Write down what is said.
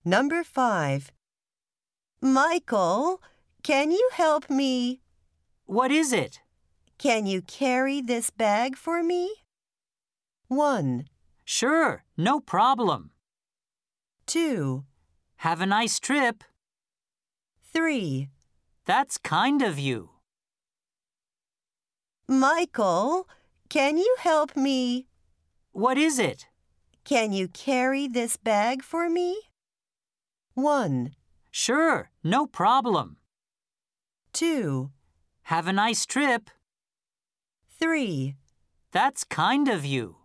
Number 5. Michael, can you help me? What is it? Can you carry this bag for me? 1, Sure, no problem. 2, Have a nice trip. 3. That's kind of you. Michael, can you help me? What is it? Can you carry this bag for me? 1, Sure, no problem. 2, Have a nice trip. 3. That's kind of you.